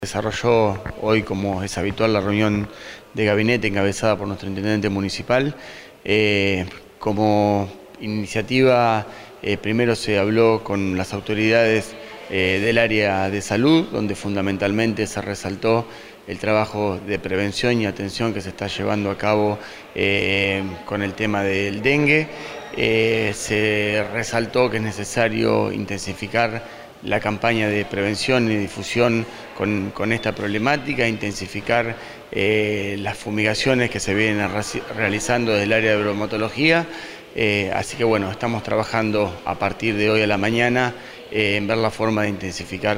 Desarrolló hoy, como es habitual, la reunión de gabinete encabezada por nuestro intendente municipal. Como iniciativa, primero se habló con las autoridades del área de salud, donde fundamentalmente se resaltó el trabajo de prevención y atención que se está llevando a cabo con el tema del dengue. Se resaltó que es necesario intensificar la campaña de prevención y difusión con esta problemática, intensificar las fumigaciones que se vienen realizando desde el área de bromatología. Así que bueno, estamos trabajando a partir de hoy a la mañana en ver la forma de intensificar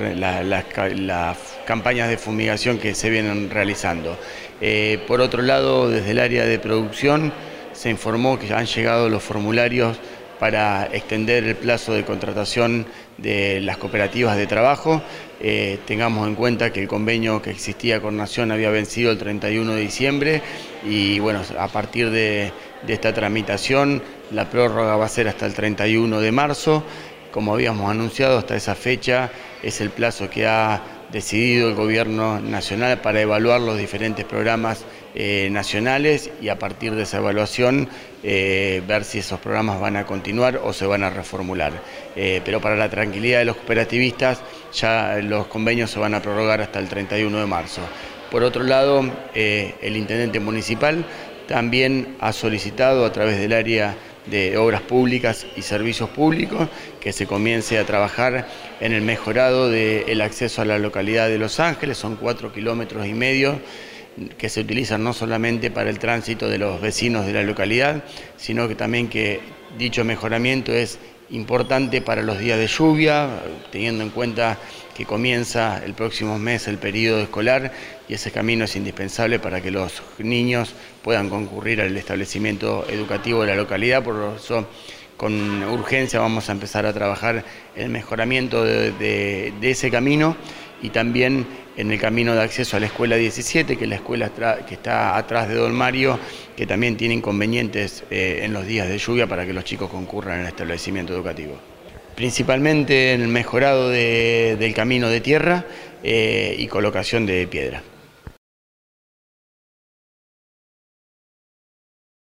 las campañas de fumigación que se vienen realizando. Por otro lado, desde el área de producción se informó que han llegado los formularios para extender el plazo de contratación de las cooperativas de trabajo. Tengamos en cuenta que el convenio que existía con Nación había vencido el 31 de diciembre y bueno, a partir de esta tramitación la prórroga va a ser hasta el 31 de marzo. Como habíamos anunciado, hasta esa fecha es el plazo que ha decidido el Gobierno Nacional para evaluar los diferentes programas nacionales y a partir de esa evaluación ver si esos programas van a continuar o se van a reformular. Pero para la tranquilidad de los cooperativistas ya los convenios se van a prorrogar hasta el 31 de marzo. Por otro lado, el intendente municipal también ha solicitado a través del área de Obras Públicas y Servicios Públicos que se comience a trabajar en el mejorado del acceso a la localidad de Los Ángeles. Son 4,5 kilómetros que se utilizan no solamente para el tránsito de los vecinos de la localidad, sino que también que dicho mejoramiento es importante para los días de lluvia, teniendo en cuenta que comienza el próximo mes el periodo escolar y ese camino es indispensable para que los niños puedan concurrir al establecimiento educativo de la localidad. Por eso, con urgencia vamos a empezar a trabajar en el mejoramiento de ese camino y también en el camino de acceso a la escuela 17, que es la escuela que está atrás de Don Mario, que también tiene inconvenientes en los días de lluvia para que los chicos concurran al establecimiento educativo. Principalmente en el mejorado del camino de tierra y colocación de piedra.